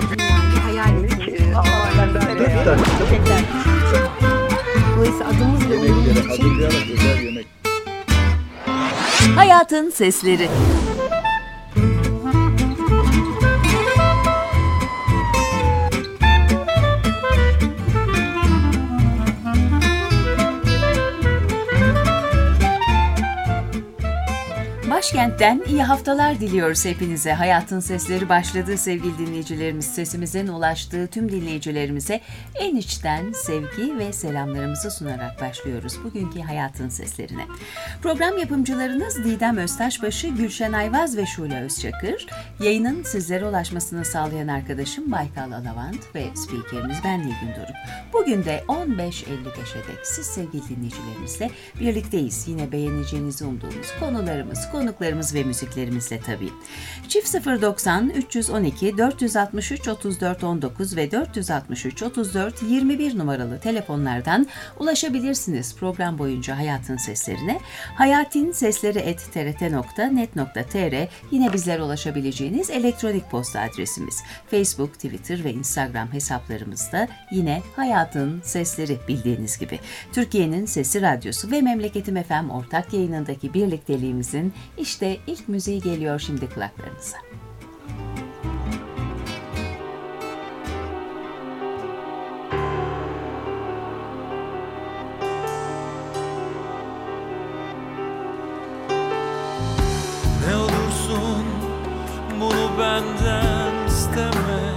yani hayal ediyoruz. Köpekler. Dolayısıyla adımızla uyumlu için. Hayatın Sesleri. Başkent'ten iyi haftalar diliyoruz hepinize. Hayatın Sesleri başladı sevgili dinleyicilerimiz. Sesimizin ulaştığı tüm dinleyicilerimize en içten sevgi ve selamlarımızı sunarak başlıyoruz bugünkü Hayatın Seslerine. Program yapımcılarınız Didem Öztaşbaşı, Gülşen Ayvaz ve Şule Özçakır. Yayının sizlere ulaşmasını sağlayan arkadaşım Baykal Alavant ve spikerimiz ben Nilgün Doruk. Bugün de 15.55'e dek siz sevgili dinleyicilerimizle birlikteyiz. Yine beğeneceğinizi umduğumuz konuklarımız ve müziklerimizle tabii. Çift 090 312 463 34 19 ve 463 34 21 numaralı telefonlardan ulaşabilirsiniz program boyunca Hayatın Seslerine. hayatinsesleri@trt.net.tr yine bizlere ulaşabileceğiniz elektronik posta adresimiz. Facebook, Twitter ve Instagram hesaplarımızda yine Hayatın Sesleri bildiğiniz gibi. Türkiye'nin Sesi Radyosu ve Memleketim FM ortak yayınındaki birlikteliğimizin işte ilk müziği geliyor şimdi kulaklarınıza. Ne olursun bunu benden isteme.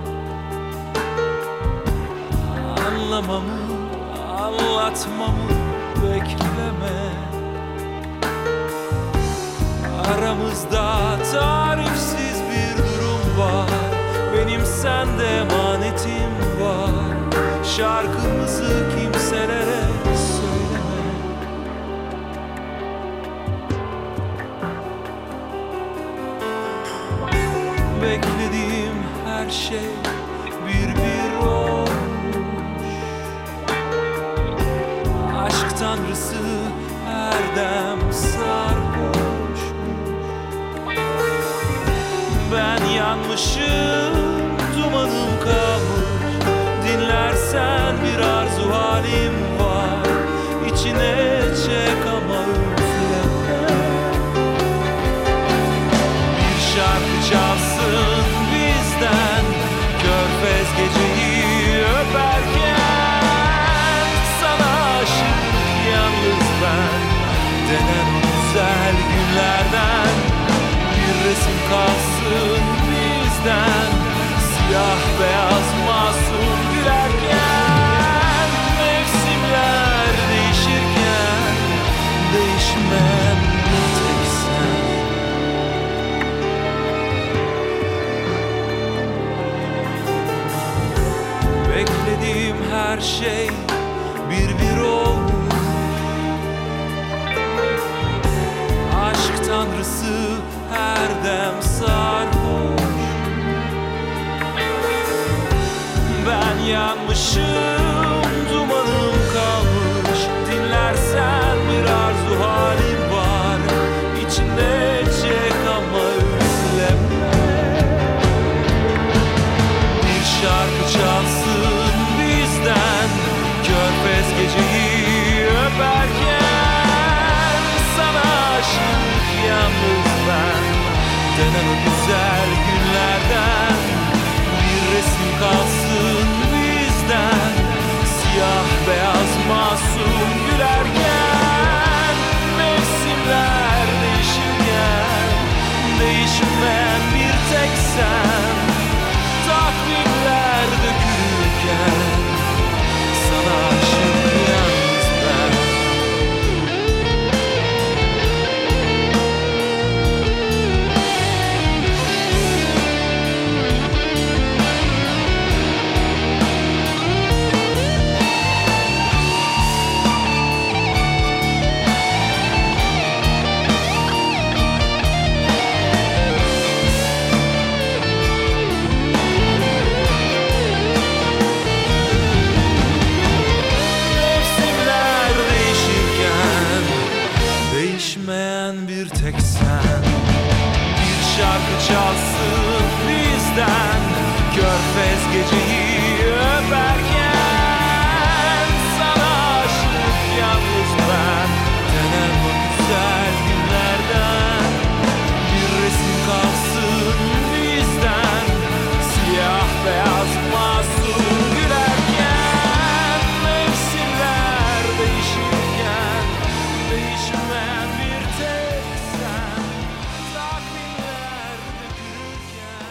Anlamamı, anlatmamı bekleme. Aramızda tarifsiz bir durum var. Benim sende emanetim var. Şarkımızı kimselere söyleme. Beklediğim her şey bir olmuş. Aşk tanrısı her dem sarhoş. Ben yanmışım, dumanım kalmış. Dinlersen bir arzu halim var. İçine çek ama üfleme. Bir şarkı çalsın bizden, Körfez geceyi öperken. Sana aşık yalnız ben, denen o güzel günlerden. Bir resim kalsın bizden, siyah beyaz masum gülerken. Mevsimler değişirken, değişmem bir tek sen. Beklediğim her şey bir olmuş. Aşk tanrısı her dem sarhoş. Ben yanmışım, dumanım kalmış. Dinlersen bir arzu halim var. İçinde çek ama üfleme. Bir şarkı çalsın bizden, Körfez geceyi öperken. Sana aşık yalnız ben, denen o güzel günlerden. Bir resim kalsın bizden, nefes geceyi öperken sana aşık yalnız ben. Dönem o güzel günlerden bir resim kalsın bizden, siyah beyaz masum gülerken, mevsimler değişirken değişmeyen bir tek sen, takvimler dökülürken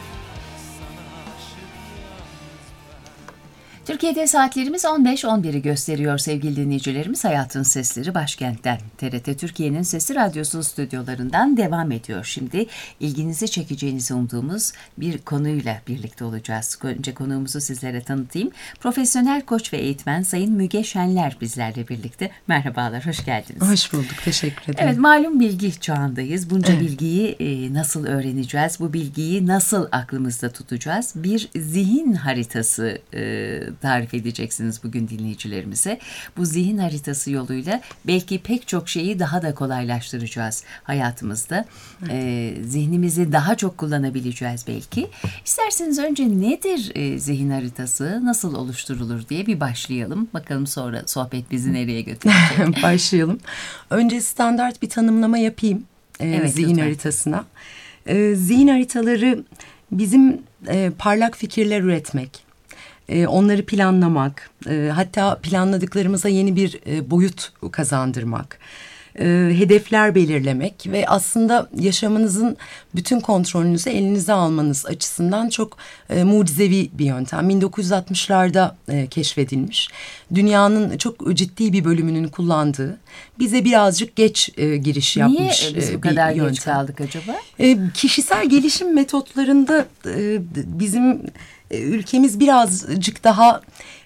sana aşık yalnız ben. Türkiye'de saatlerimiz 15-11'i gösteriyor sevgili dinleyicilerimiz. Hayatın Sesleri başkentten. TRT Türkiye'nin Sesi Radyosu stüdyolarından devam ediyor. Şimdi ilginizi çekeceğinizi umduğumuz bir konuyla birlikte olacağız. Önce konuğumuzu sizlere tanıtayım. Profesyonel koç ve eğitmen Sayın Müge Şenler bizlerle birlikte. Merhabalar, hoş geldiniz. Hoş bulduk, teşekkür ederim. Evet, malum bilgi çağındayız. Bunca bilgiyi nasıl öğreneceğiz? Bu bilgiyi nasıl aklımızda tutacağız? Bir zihin haritası tarif edeceksiniz bugün dinleyicilerimize. Bu zihin haritası yoluyla belki pek çok şeyi daha da kolaylaştıracağız hayatımızda. Zihnimizi daha çok kullanabileceğiz belki. İsterseniz önce nedir zihin haritası, nasıl oluşturulur diye bir başlayalım. Bakalım sonra sohbet bizi nereye götürecek. Başlayalım. Önce standart bir tanımlama yapayım zihin lütfen. haritasına. Zihin haritaları bizim parlak fikirler üretmek, onları planlamak, hatta planladıklarımıza yeni bir boyut kazandırmak, hedefler belirlemek ve aslında yaşamınızın bütün kontrolünüzü elinize almanız açısından çok mucizevi bir yöntem. 1960'larda keşfedilmiş. Dünyanın çok ciddi bir bölümünün kullandığı, bize birazcık geç giriş yapmış Niye biz bu bir kadar yöntem. geç kaldık acaba? Kişisel gelişim metotlarında bizim ülkemiz birazcık daha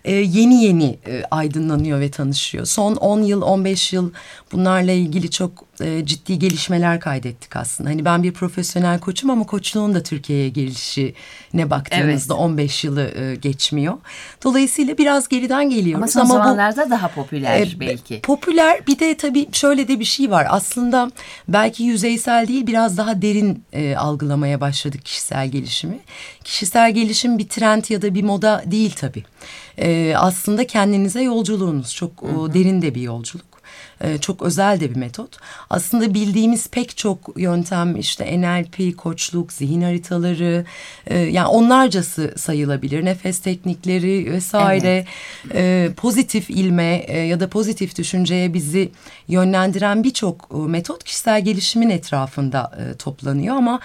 yeni aydınlanıyor ve tanışıyor. Son 10 yıl, 15 yıl bunlarla ilgili çok ciddi gelişmeler kaydettik aslında. Hani ben bir profesyonel koçum ama koçluğun da Türkiye'ye gelişine baktığımızda 15 yılı geçmiyor. Dolayısıyla biraz geriden geliyoruz. Ama son zamanlarda daha popüler belki. Popüler, bir de tabii şöyle de bir şey var. Aslında belki yüzeysel değil, biraz daha derin algılamaya başladık kişisel gelişimi. Kişisel gelişim bir trend ya da bir moda değil tabii. Aslında kendinize yolculuğunuz çok derin de bir yolculuk. Çok özel de bir metot. Aslında bildiğimiz pek çok yöntem, işte NLP, koçluk, zihin haritaları, yani onlarcası sayılabilir. Nefes teknikleri vesaire, pozitif ilme ya da pozitif düşünceye bizi yönlendiren birçok metot kişisel gelişimin etrafında toplanıyor ama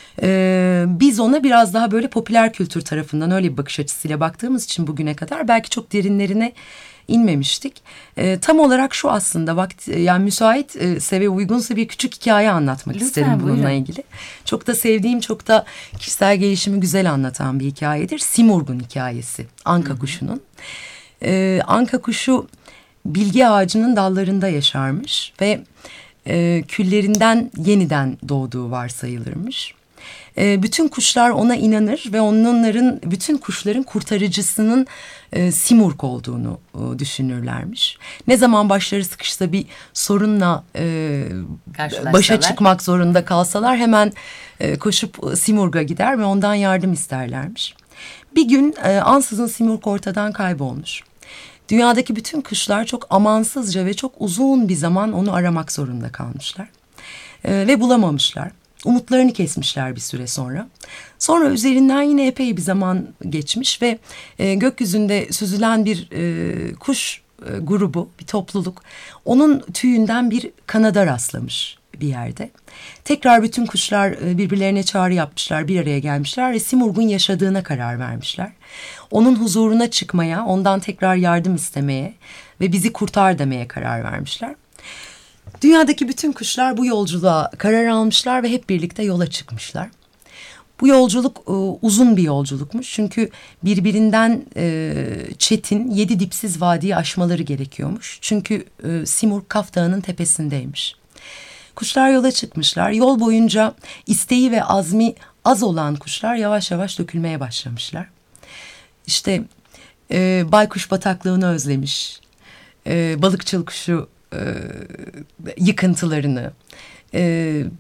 biz ona biraz daha böyle popüler kültür tarafından öyle bir bakış açısıyla baktığımız için bugüne kadar belki çok derinlerine inmemiştik. Tam olarak şu aslında yani müsaitse ve uygunsa bir küçük hikaye anlatmak Lütfen, isterim bununla buyurun. ilgili. Çok da sevdiğim, çok da kişisel gelişimi güzel anlatan bir hikayedir. Simurg'un hikayesi. Anka kuşunun. Anka kuşu bilgi ağacının dallarında yaşarmış ve küllerinden yeniden doğduğu varsayılırmış. Bütün kuşlar ona inanır ve onların bütün kuşların kurtarıcısının Simurg olduğunu düşünürlermiş. Ne zaman başları sıkışsa bir sorunla başa çıkmak zorunda kalsalar hemen koşup Simurg'a gider ve ondan yardım isterlermiş. Bir gün ansızın Simurg ortadan kaybolmuş. Dünyadaki bütün kuşlar çok amansızca ve çok uzun bir zaman onu aramak zorunda kalmışlar. Ve bulamamışlar. Umutlarını kesmişler bir süre sonra. Sonra üzerinden yine epey bir zaman geçmiş ve gökyüzünde süzülen bir kuş grubu, bir topluluk onun tüyünden bir kanada rastlamış bir yerde. Tekrar bütün kuşlar birbirlerine çağrı yapmışlar, bir araya gelmişler ve Simurg'un yaşadığına karar vermişler. Onun huzuruna çıkmaya, ondan tekrar yardım istemeye ve bizi kurtar demeye karar vermişler. Dünyadaki bütün kuşlar bu yolculuğa karar almışlar ve hep birlikte yola çıkmışlar. Bu yolculuk uzun bir yolculukmuş. Çünkü birbirinden çetin 7 dipsiz vadiyi aşmaları gerekiyormuş. Çünkü Simurg Kaf Dağı'nın tepesindeymiş. Kuşlar yola çıkmışlar. Yol boyunca isteği ve azmi az olan kuşlar yavaş yavaş dökülmeye başlamışlar. İşte baykuş bataklığını özlemiş. Balıkçıl kuşu yıkıntılarını,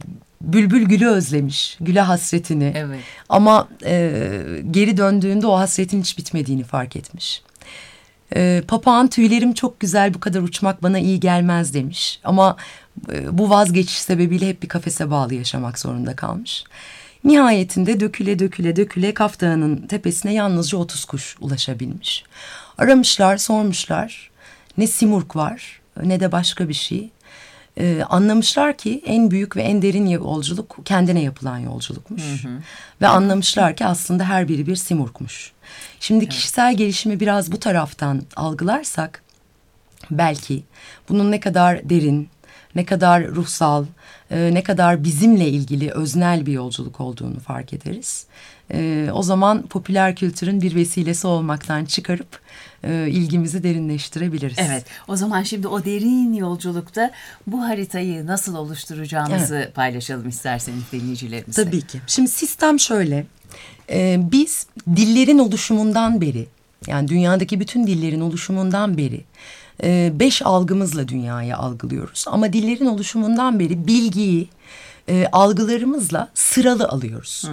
bülbül gülü özlemiş, güle hasretini. Evet. Ama geri döndüğünde o hasretin hiç bitmediğini fark etmiş. Papağan tüylerim çok güzel, bu kadar uçmak bana iyi gelmez demiş. Ama bu vazgeçiş sebebiyle hep bir kafese bağlı yaşamak zorunda kalmış. Nihayetinde döküle Kaf Dağı'nın tepesine yalnızca 30 kuş ulaşabilmiş. Aramışlar, sormuşlar. Ne simurg var ne de başka bir şey. Anlamışlar ki en büyük ve en derin yolculuk kendine yapılan yolculukmuş. Ve anlamışlar ki aslında her biri bir simurgmuş. Şimdi kişisel gelişimi biraz bu taraftan algılarsak belki bunun ne kadar derin, ne kadar ruhsal, ne kadar bizimle ilgili öznel bir yolculuk olduğunu fark ederiz. O zaman popüler kültürün bir vesilesi olmaktan çıkarıp ilgimizi derinleştirebiliriz. Evet, o zaman şimdi o derin yolculukta bu haritayı nasıl oluşturacağımızı paylaşalım isterseniz dinleyicilerimize. Tabii ki. Şimdi sistem şöyle. Biz dillerin oluşumundan beri, yani dünyadaki bütün dillerin oluşumundan beri 5 algımızla dünyayı algılıyoruz. Ama dillerin oluşumundan beri bilgiyi algılarımızla sıralı alıyoruz.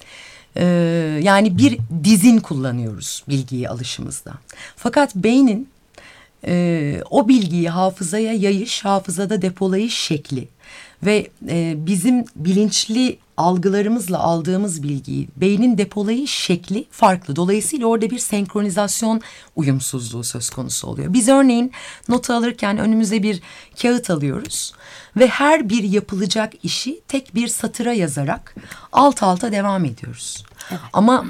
Yani bir dizin kullanıyoruz bilgiyi alışımızda. Fakat beynin o bilgiyi hafızaya yayış, hafızada depolayış şekli ve bizim bilinçli algılarımızla aldığımız bilgiyi beynin depolayış şekli farklı. Dolayısıyla orada bir senkronizasyon uyumsuzluğu söz konusu oluyor. Biz örneğin notu alırken önümüze bir kağıt alıyoruz ve her bir yapılacak işi tek bir satıra yazarak alt alta devam ediyoruz. Evet. Ama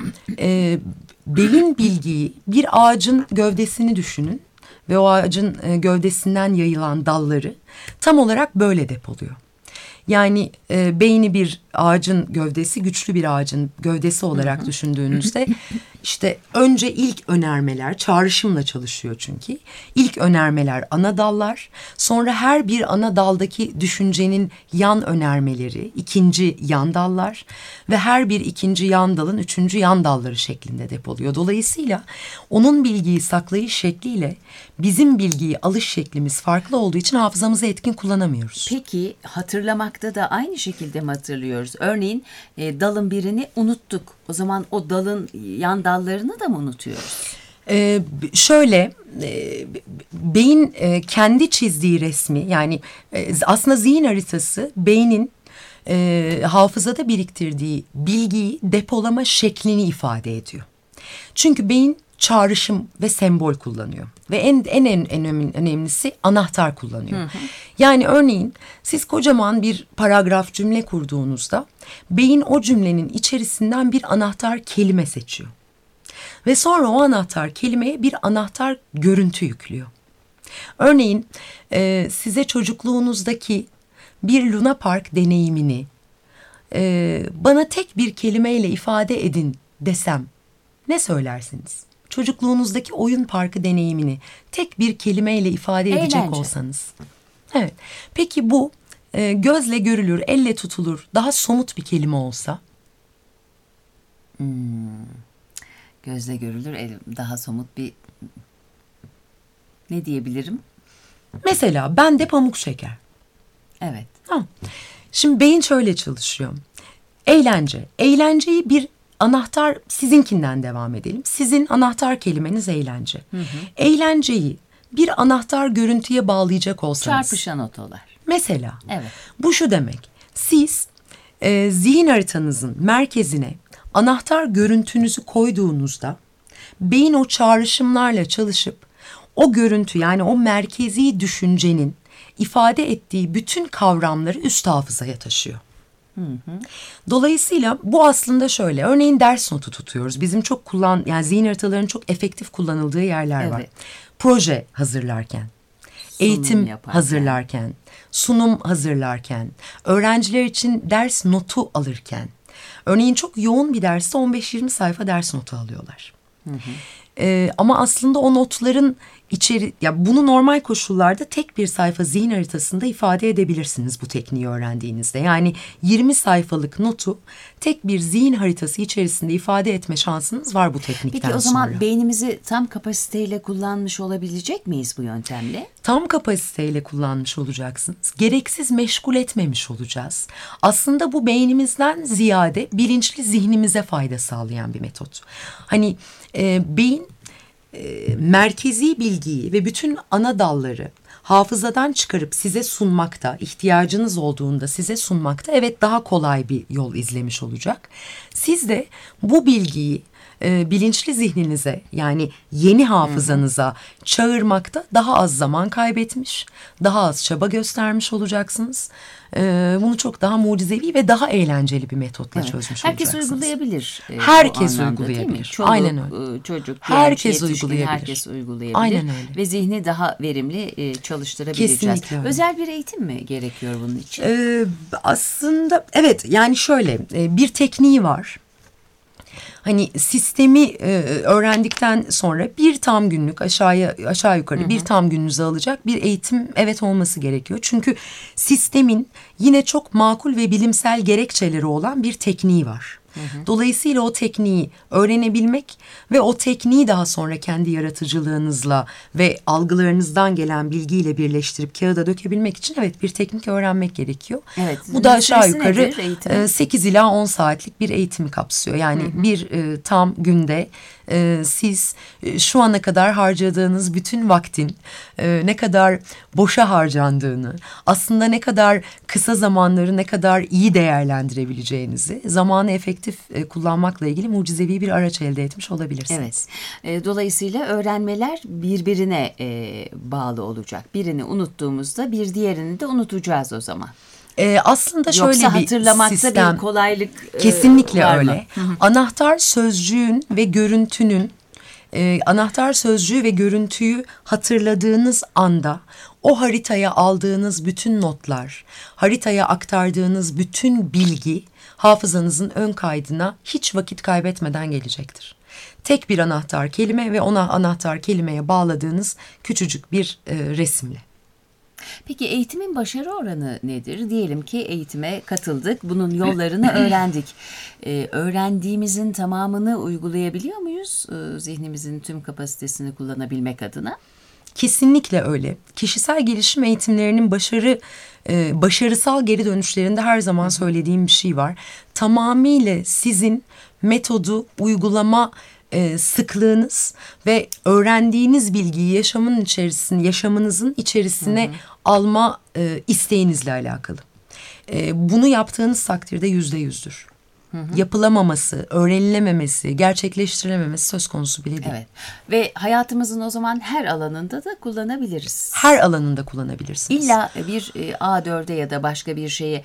beyin bilgiyi bir ağacın gövdesini düşünün ve o ağacın gövdesinden yayılan dalları tam olarak böyle depoluyor. Yani beyni bir ağacın gövdesi, güçlü bir ağacın gövdesi olarak düşündüğünüzde işte önce ilk önermeler çağrışımla çalışıyor çünkü. İlk önermeler ana dallar, sonra her bir ana daldaki düşüncenin yan önermeleri, ikinci yan dallar ve her bir ikinci yan dalın üçüncü yan dalları şeklinde depoluyor. Dolayısıyla onun bilgiyi saklayış şekliyle bizim bilgiyi alış şeklimiz farklı olduğu için hafızamızı etkin kullanamıyoruz. Peki hatırlamakta da aynı şekilde mi hatırlıyoruz? Örneğin dalın birini unuttuk. O zaman o dalın yan dallarını da mı unutuyoruz? Beyin kendi çizdiği resmi, yani aslında zihin haritası beynin hafızada biriktirdiği bilgiyi depolama şeklini ifade ediyor. Çünkü beyin çağrışım ve sembol kullanıyor ve en önemlisi anahtar kullanıyor. Yani örneğin siz kocaman bir paragraf cümle kurduğunuzda beyin o cümlenin içerisinden bir anahtar kelime seçiyor. Ve sonra o anahtar kelimeye bir anahtar görüntü yüklüyor. Örneğin size çocukluğunuzdaki bir Luna Park deneyimini bana tek bir kelimeyle ifade edin desem ne söylersiniz? Çocukluğunuzdaki oyun parkı deneyimini tek bir kelimeyle ifade edecek Eğlence olsanız. Evet. Peki bu gözle görülür, elle tutulur, daha somut bir kelime olsa? Gözle görülür, daha somut bir ne diyebilirim? Mesela bende pamuk şeker. Evet. Şimdi beyin şöyle çalışıyor. Eğlence. Eğlenceyi bir anahtar, sizinkinden devam edelim. Sizin anahtar kelimeniz eğlence. Eğlenceyi bir anahtar görüntüye bağlayacak olsanız. Çarpışan otolar. Mesela. Evet. Bu şu demek. Siz zihin haritanızın merkezine anahtar görüntünüzü koyduğunuzda beyin o çağrışımlarla çalışıp o görüntü, yani o merkezi düşüncenin ifade ettiği bütün kavramları üst hafızaya taşıyor. Dolayısıyla bu aslında şöyle. Örneğin ders notu tutuyoruz. Bizim çok yani zihin haritalarının çok efektif kullanıldığı yerler var. Proje hazırlarken, eğitim hazırlarken, sunum hazırlarken, öğrenciler için ders notu alırken. Örneğin çok yoğun bir derste 15-20 sayfa ders notu alıyorlar. Ama aslında o notların ya bunu normal koşullarda tek bir sayfa zihin haritasında ifade edebilirsiniz bu tekniği öğrendiğinizde. Yani 20 sayfalık notu tek bir zihin haritası içerisinde ifade etme şansınız var bu teknikten sonra. Peki o zaman beynimizi tam kapasiteyle kullanmış olabilecek miyiz bu yöntemle? Tam kapasiteyle kullanmış olacaksınız. Gereksiz meşgul etmemiş olacağız. Aslında bu beynimizden ziyade bilinçli zihnimize fayda sağlayan bir metot. Hani beyin merkezi bilgiyi ve bütün ana dalları hafızadan çıkarıp size sunmakta, ihtiyacınız olduğunda size sunmakta evet daha kolay bir yol izlemiş olacak. Siz de bu bilgiyi bilinçli zihninize yani yeni hafızanıza çağırmakta daha az zaman kaybetmiş, daha az çaba göstermiş olacaksınız. Bunu çok daha mucizevi ve daha eğlenceli bir metotla çözmüş herkes olacaksınız. uygulayabilir. Herkes anlamda, uygulayabilir. Çoluk, Aynen öyle. Çocuk, herkes yetişkin, uygulayabilir. herkes uygulayabilir. Aynen öyle. Ve zihni daha verimli çalıştırabileceğiz. Kesinlikle öyle. Özel bir eğitim mi gerekiyor bunun için? Aslında evet yani şöyle bir tekniği var. Hani sistemi öğrendikten sonra bir tam günlük aşağı yukarı bir tam gününüzü alacak bir eğitim evet olması gerekiyor. Çünkü sistemin yine çok makul ve bilimsel gerekçeleri olan bir tekniği var. Dolayısıyla o tekniği öğrenebilmek ve o tekniği daha sonra kendi yaratıcılığınızla ve algılarınızdan gelen bilgiyle birleştirip kağıda dökebilmek için evet bir teknik öğrenmek gerekiyor. Evet. Bu da aşağı yukarı nedir, 8 ila 10 saatlik bir eğitimi kapsıyor. Yani bir tam günde siz şu ana kadar harcadığınız bütün vaktin ne kadar boşa harcandığını, aslında ne kadar kısa zamanları ne kadar iyi değerlendirebileceğinizi, zamanı efektif kullanmakla ilgili mucizevi bir araç elde etmiş olabilirsiniz. Evet. Dolayısıyla öğrenmeler birbirine bağlı olacak. Birini unuttuğumuzda bir diğerini de unutacağız o zaman. Aslında şöyle Yoksa bir hatırlamakta sistem. bir kolaylık Kesinlikle var mı? öyle. Anahtar sözcüğün ve görüntünün anahtar sözcüğü ve görüntüyü hatırladığınız anda o haritaya aldığınız bütün notlar, haritaya aktardığınız bütün bilgi hafızanızın ön kaydına hiç vakit kaybetmeden gelecektir. Tek bir anahtar kelime ve ona anahtar kelimeye bağladığınız küçücük bir resimle. Peki eğitimin başarı oranı nedir? Diyelim ki eğitime katıldık, bunun yollarını öğrendik. Öğrendiğimizin tamamını uygulayabiliyor muyuz? Zihnimizin tüm kapasitesini kullanabilmek adına? Kesinlikle öyle. Kişisel gelişim eğitimlerinin başarısal geri dönüşlerinde her zaman söylediğim bir şey var. Tamamıyla sizin metodu uygulama sıklığınız ve öğrendiğiniz bilgiyi yaşamınızın içerisine alma isteğinizle alakalı. Bunu yaptığınız takdirde %100'dür. Yapılamaması, öğrenilememesi, gerçekleştirilememesi söz konusu bile değil. Evet. Ve hayatımızın o zaman her alanında da kullanabiliriz. Her alanında kullanabilirsiniz. İlla bir A4'e ya da başka bir şeye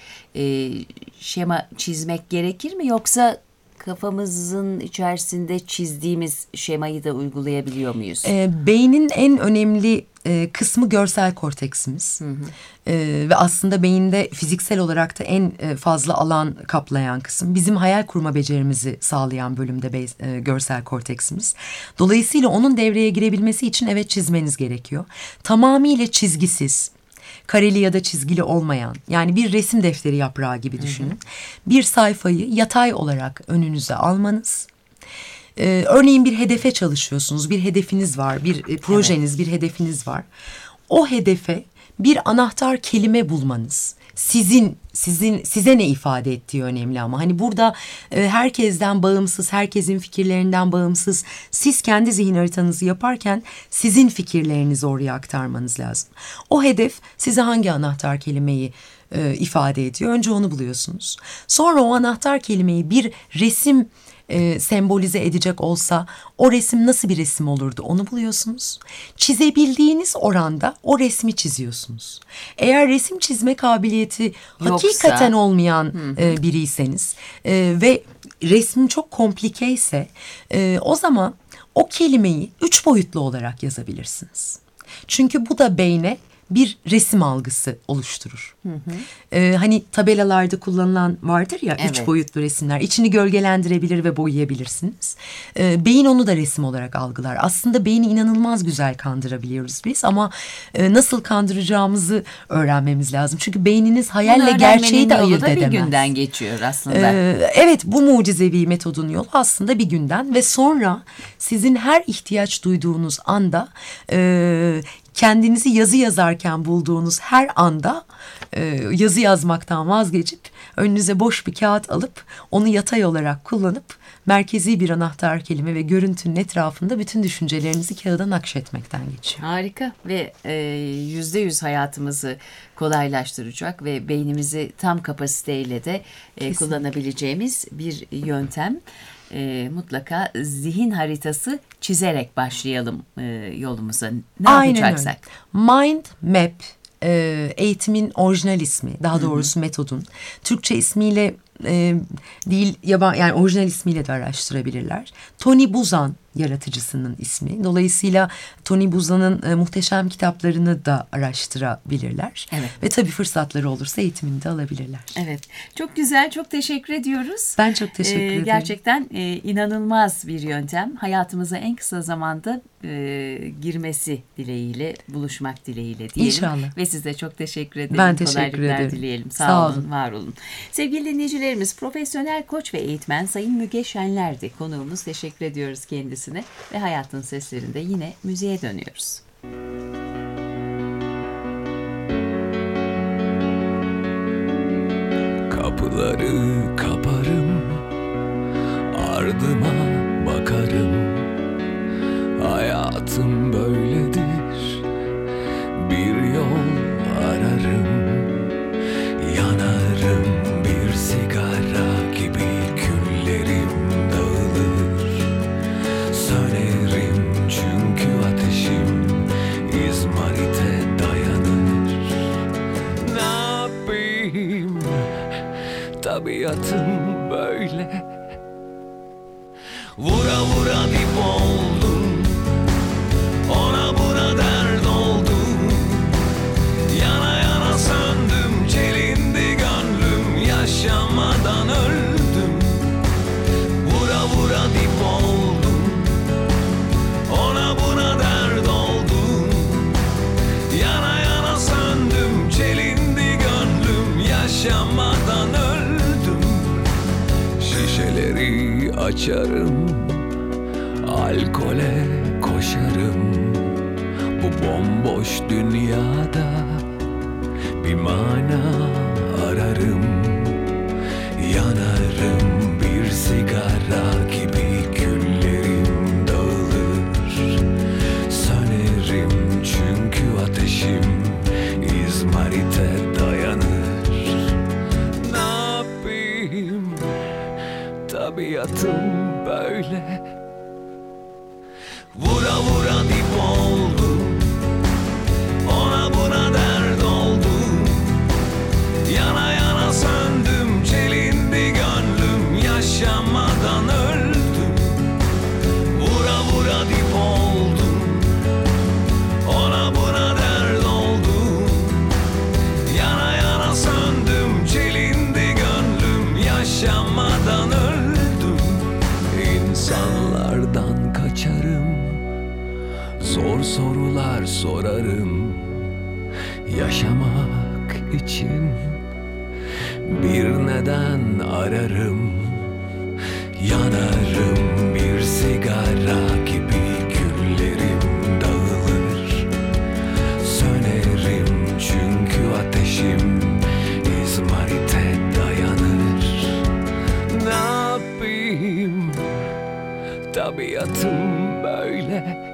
şema çizmek gerekir mi? Yoksa kafamızın içerisinde çizdiğimiz şemayı da uygulayabiliyor muyuz? Beynin en önemli kısmı görsel korteksimiz. Ve aslında beyinde fiziksel olarak da en fazla alan kaplayan kısım. Bizim hayal kurma becerimizi sağlayan bölümde görsel korteksimiz. Dolayısıyla onun devreye girebilmesi için evet çizmeniz gerekiyor. Tamamıyla çizgisiz, kareli ya da çizgili olmayan, yani bir resim defteri yaprağı gibi düşünün. Bir sayfayı yatay olarak önünüze almanız. Örneğin bir hedefe çalışıyorsunuz, bir hedefiniz var, bir projeniz, bir hedefiniz var. O hedefe bir anahtar kelime bulmanız, size ne ifade ettiği önemli ama hani burada herkesten bağımsız, herkesin fikirlerinden bağımsız, siz kendi zihin haritanızı yaparken sizin fikirlerinizi oraya aktarmanız lazım. O hedef size hangi anahtar kelimeyi ifade ediyor? Önce onu buluyorsunuz. Sonra o anahtar kelimeyi bir resim sembolize edecek olsa o resim nasıl bir resim olurdu onu buluyorsunuz. Çizebildiğiniz oranda o resmi çiziyorsunuz. Eğer resim çizme kabiliyeti hakikaten olmayan biriyseniz ve resmin çok komplike ise o zaman o kelimeyi 3 boyutlu olarak yazabilirsiniz. Çünkü bu da beyne bir resim algısı oluşturur. Hani tabelalarda kullanılan vardır ya, Evet. 3 boyutlu resimler. İçini gölgelendirebilir ve boyayabilirsiniz. Beyin onu da resim olarak algılar. Aslında beyni inanılmaz güzel kandırabiliyoruz biz ama nasıl kandıracağımızı öğrenmemiz lazım. Çünkü beyniniz Bunu hayalle öğrenmenin gerçeği de yolu ayırt da bir edemez. günden geçiyor aslında. Evet, bu mucizevi metodun yolu aslında bir günden ve sonra sizin her ihtiyaç duyduğunuz anda, kendinizi yazı yazarken bulduğunuz her anda yazı yazmaktan vazgeçip önünüze boş bir kağıt alıp onu yatay olarak kullanıp merkezi bir anahtar kelime ve görüntünün etrafında bütün düşüncelerinizi kağıda nakşetmekten geçiyor. Harika ve %100 hayatımızı kolaylaştıracak ve beynimizi tam kapasiteyle de kullanabileceğimiz bir yöntem. Mutlaka zihin haritası çizerek başlayalım yolumuza. Ne yapacaksak. Öyle. Mind Map eğitimin orijinal ismi, daha doğrusu metodun. Türkçe ismiyle değil, yani orijinal ismiyle de araştırabilirler. Tony Buzan yaratıcısının ismi. Dolayısıyla Tony Buzan'ın muhteşem kitaplarını da araştırabilirler. Evet. Ve tabii fırsatları olursa eğitimini de alabilirler. Evet. Çok güzel, çok teşekkür ediyoruz. Ben çok teşekkür ederim. Gerçekten inanılmaz bir yöntem. Hayatımıza en kısa zamanda girmesi dileğiyle, buluşmak dileğiyle diyelim. İnşallah. Ve size çok teşekkür ederim. Ben teşekkür Kolaylıklar ederim. dileyelim. Sağ Sağ olun, olun. var olun. Sevgili dinleyicilerimiz, profesyonel koç ve eğitmen Sayın Müge Şenler'di konuğumuz. Teşekkür ediyoruz kendisine ve Hayatın Seslerinde yine müziğe dönüyoruz. Kapıları kaparım, ardıma bakarım. Hayatım böyledir, bir yol ararım. Yanarım bir sigara gibi, küllerim dağılır. Sönerim çünkü ateşim izmarite dayanır. Ne yapayım? Tabiatım böyle. Vura vura dip oldum, ona buna dert oldum. Yana yana söndüm, çelindi gönlüm, yaşamadan öldüm. Vura vura dip oldum, ona buna dert oldum. Yana yana söndüm, çelindi gönlüm, yaşamadan öldüm. Şişeleri açarım, alkole koşarım. Bu bomboş dünyada bir mana ararım. Yanarım bir sigara gibi, küllerim dağılır. Sönerim çünkü ateşim izmarite dayanır. Ne yapayım? Tabiatım böyle. Vura vura dip oldum, ona buna dert oldum. Yana yana söndüm, çelindi gönlüm, yaşamadan öldüm. Vura vura dip oldum, ona buna dert oldum. Yana yana söndüm, çelindi gönlüm, yaşamadan öldüm. İnsanlardan kaçarım, zor sorular sorarım. Yaşamak için bir neden ararım. Yanarım bir sigara gibi, küllerim dağılır. Sönerim çünkü ateşim izmarite dayanır. Ne yapayım? Tabiatım böyle.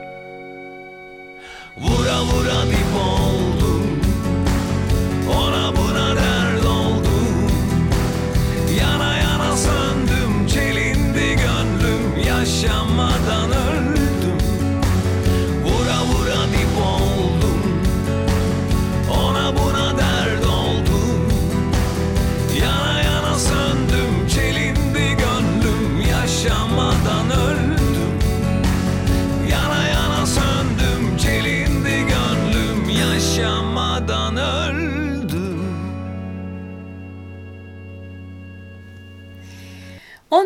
Vura vura dip oldum, ona buna dert oldum. Yana yana söndüm, çelindi gönlüm, yaşamadan öldüm. Vura vura dip oldum, ona buna dert oldum. Yana yana söndüm, çelindi gönlüm, yaşamadan öldüm. Yana yana söndüm, çelindi gönlüm, yaşamadan.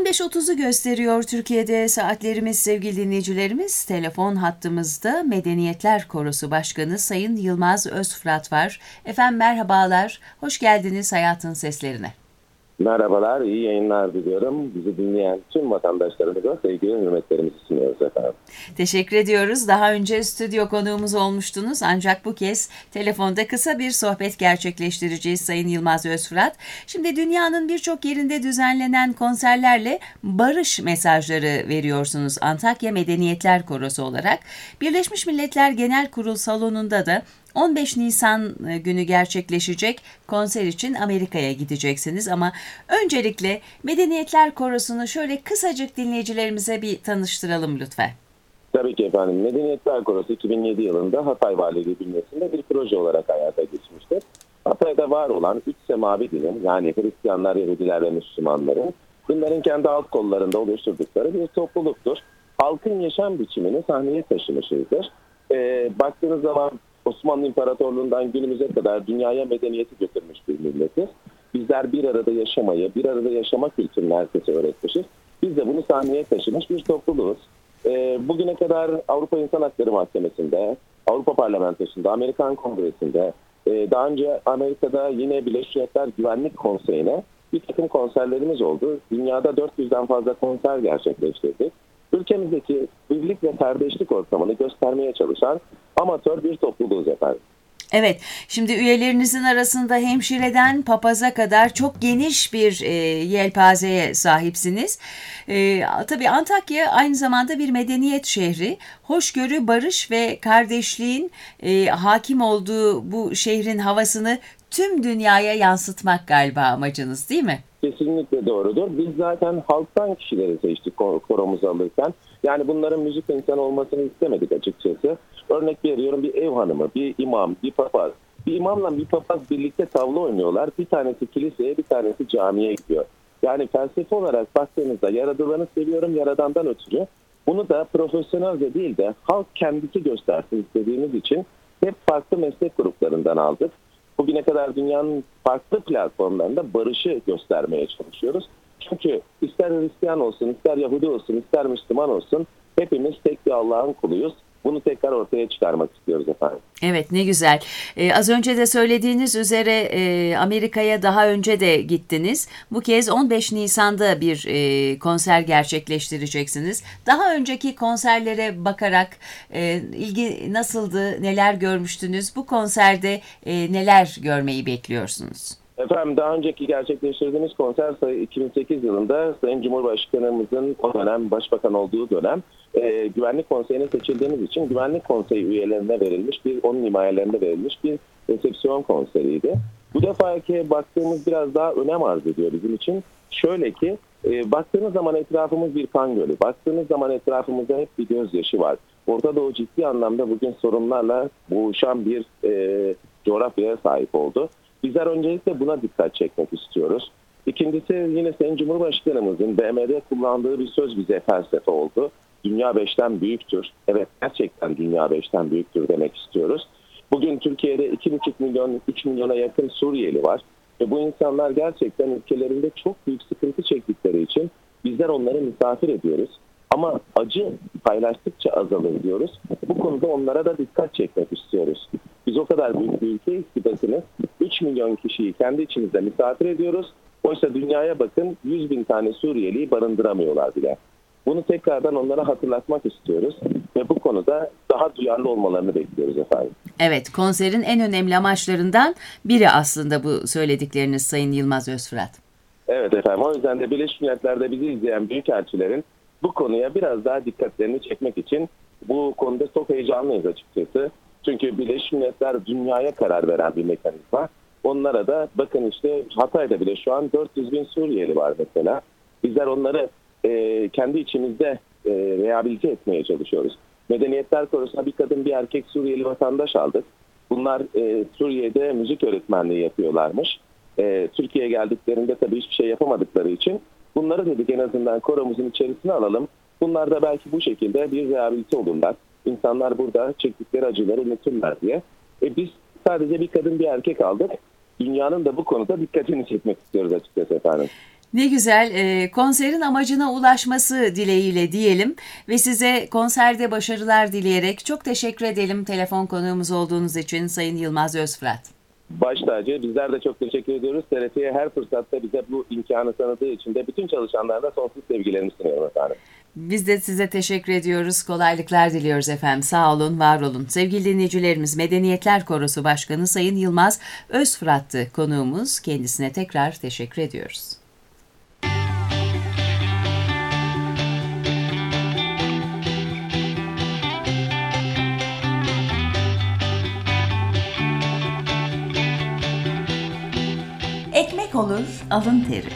15.30'u gösteriyor Türkiye'de saatlerimiz sevgili dinleyicilerimiz. Telefon hattımızda Medeniyetler Korosu Başkanı Sayın Yılmaz Özfırat var. Efendim merhabalar, hoş geldiniz Hayatın Seslerine. Merhabalar, iyi yayınlar diliyorum. Bizi dinleyen tüm vatandaşlarımıza sevgi ve hürmetlerimizi sunuyoruz efendim. Teşekkür ediyoruz. Daha önce stüdyo konuğumuz olmuştunuz ancak bu kez telefonda kısa bir sohbet gerçekleştireceğiz Sayın Yılmaz Özfırat. Şimdi dünyanın birçok yerinde düzenlenen konserlerle barış mesajları veriyorsunuz Antakya Medeniyetler Korosu olarak. Birleşmiş Milletler Genel Kurul salonunda da 15 Nisan günü gerçekleşecek konser için Amerika'ya gideceksiniz ama öncelikle Medeniyetler Korosu'nu şöyle kısacık dinleyicilerimize bir tanıştıralım lütfen. Tabii ki efendim. Medeniyetler Korosu 2007 yılında Hatay Valiliği bünyesinde bir proje olarak hayata geçmiştir. Hatay'da var olan 3 semavi dinin, yani Hristiyanlar, Yahudiler ve Müslümanların, bunların kendi alt kollarında oluşturdukları bir topluluktur. Halkın yaşam biçimini sahneye taşımışızdır. Baktığınız zaman Osmanlı İmparatorluğu'ndan günümüze kadar dünyaya medeniyeti götürmüş bir milletiz. Bizler bir arada yaşamayı, bir arada yaşama kültürünü herkese öğretmişiz. Biz de bunu sahneye taşımış bir topluluğuz. Bugüne kadar Avrupa İnsan Hakları Mahkemesi'nde, Avrupa Parlamentosu'nda, Amerikan Kongresi'nde, daha önce Amerika'da yine Birleşmiş Milletler Güvenlik Konseyi'ne bir takım konserlerimiz oldu. Dünyada 400'den fazla konser gerçekleştirdik. Ülkemizdeki birlik ve kardeşlik ortamını göstermeye çalışan amatör bir topluluğuz efendim. Evet, şimdi üyelerinizin arasında hemşireden papaza kadar çok geniş bir yelpazeye sahipsiniz. Tabii Antakya aynı zamanda bir medeniyet şehri. Hoşgörü, barış ve kardeşliğin hakim olduğu bu şehrin havasını tüm dünyaya yansıtmak galiba amacınız, değil mi? Kesinlikle doğrudur. Biz zaten halktan kişileri seçtik koromuzu alırken. Yani bunların müzik insanı olmasını istemedik açıkçası. Örnek veriyorum, bir ev hanımı, bir imam, bir papaz. Bir imamla bir papaz birlikte tavla oynuyorlar. Bir tanesi kiliseye, bir tanesi camiye gidiyor. Yani felsefe olarak baktığınızda yaradılanı seviyorum yaradandan ötürü. Bunu da profesyonelce değil de halk kendisi göstersin istediğimiz için hep farklı meslek gruplarından aldık. Bugüne kadar dünyanın farklı platformlarında barışı göstermeye çalışıyoruz. Çünkü ister Hristiyan olsun, ister Yahudi olsun, ister Müslüman olsun hepimiz tek bir Allah'ın kuluyuz. Bunu tekrar ortaya çıkarmak istiyoruz efendim. Evet, ne güzel. Az önce de söylediğiniz üzere Amerika'ya daha önce de gittiniz. Bu kez 15 Nisan'da bir konser gerçekleştireceksiniz. Daha önceki konserlere bakarak ilgi nasıldı, neler görmüştünüz? Bu konserde neler görmeyi bekliyorsunuz? Efendim daha önceki gerçekleştirdiğimiz konser 2008 yılında Sayın Cumhurbaşkanımızın o dönem başbakan olduğu dönem Güvenlik Konseyi'ne seçildiğimiz için Güvenlik Konseyi üyelerine verilmiş onun himayelerinde verilmiş bir resepsiyon konseriydi. Bu defaki baktığımız biraz daha önem arz ediyor bizim için. Şöyle ki baktığınız zaman etrafımız bir kan gölü. Baktığınız zaman etrafımızda hep bir gözyaşı var. Orta Doğu ciddi anlamda bugün sorunlarla boğuşan bir coğrafyaya sahip oldu. Bizler öncelikle buna dikkat çekmek istiyoruz. İkincisi yine Sayın Cumhurbaşkanımızın BM'de kullandığı bir söz bize felsefe oldu. Dünya 5'ten büyüktür. Evet, gerçekten dünya 5'ten büyüktür demek istiyoruz. Bugün Türkiye'de 2,5 milyon, 3 milyona yakın Suriyeli var. Ve bu insanlar gerçekten ülkelerinde çok büyük sıkıntı çektikleri için bizler onları misafir ediyoruz. Ama acı paylaştıkça azalır diyoruz. Bu konuda onlara da dikkat çekmek istiyoruz. Biz o kadar büyük bir ülkeyiz ki bakınız 3 milyon kişiyi kendi içimizde misafir ediyoruz. Oysa dünyaya bakın 100 bin tane Suriyeliyi barındıramıyorlar bile. Bunu tekrardan onlara hatırlatmak istiyoruz ve bu konuda daha duyarlı olmalarını bekliyoruz efendim. Evet, konserin en önemli amaçlarından biri aslında bu söyledikleriniz Sayın Yılmaz Özfırat. Evet efendim, o yüzden de Birleşmiş Milletler'de bizi izleyen büyükelçilerin bu konuya biraz daha dikkatlerini çekmek için bu konuda çok heyecanlıyız açıkçası. Çünkü Birleşmiş Milletler dünyaya karar veren bir mekanizma. Onlara da bakın işte Hatay'da bile şu an 400 bin Suriyeli var mesela. Bizler onları kendi içimizde rehabilite etmeye çalışıyoruz. Medeniyetler Korosu'na bir kadın bir erkek Suriyeli vatandaş aldık. Bunlar Suriye'de müzik öğretmenliği yapıyorlarmış. Türkiye'ye geldiklerinde tabii hiçbir şey yapamadıkları için bunları dedik en azından koromuzun içerisine alalım. Bunlar da belki bu şekilde bir rehabilite olurlar. İnsanlar burada çektikleri acıları unuturlar diye. Biz sadece bir kadın bir erkek aldık. Dünyanın da bu konuda dikkatini çekmek istiyoruz açıkçası efendim. Ne güzel. Konserin amacına ulaşması dileğiyle diyelim ve size konserde başarılar dileyerek çok teşekkür edelim telefon konuğumuz olduğunuz için Sayın Yılmaz Özfırat. Baş tacı. Bizler de çok teşekkür ediyoruz. TRT'ye her fırsatta bize bu imkanı tanıdığı için de bütün çalışanlarına sonsuz sevgilerimi sunuyorum efendim. Biz de size teşekkür ediyoruz. Kolaylıklar diliyoruz efendim. Sağ olun, var olun. Sevgili dinleyicilerimiz, Medeniyetler Korosu Başkanı Sayın Yılmaz Özfırat'tı konuğumuz. Kendisine tekrar teşekkür ediyoruz. Ekmek olur, alın teri.